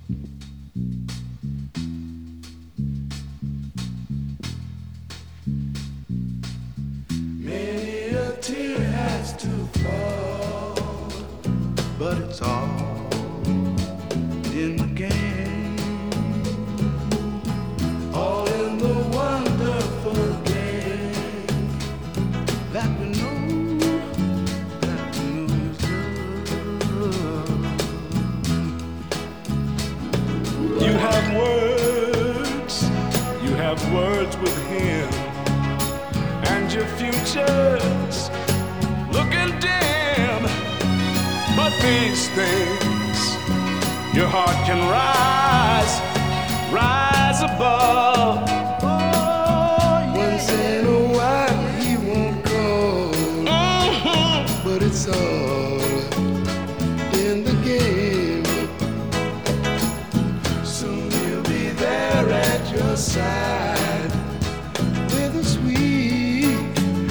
Many a tear has to fall, but it's all in the game, all in the wonderful game that we know, that we know is love. You have words with him, and your future's looking dim. But these things, your heart can rise above. Once in a while he won't call, but it's all in the game. Soon he'll be there at your side with a sweet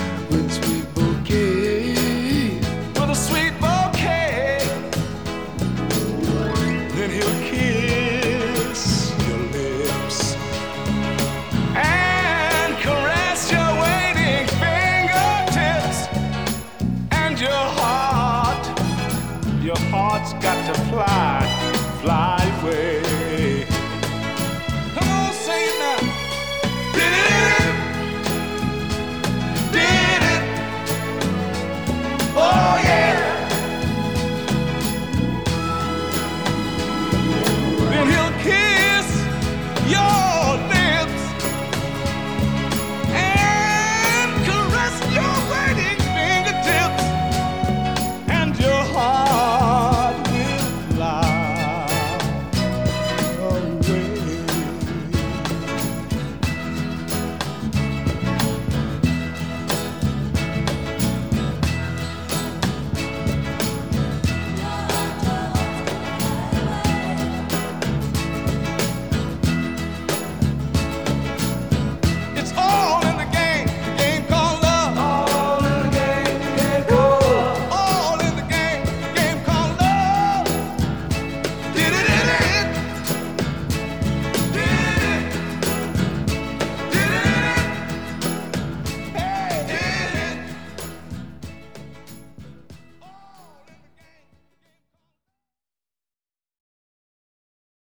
bouquet, with a sweet bouquet. Then he'll kiss your lips and caress your waiting fingertips, and your heart's got to fly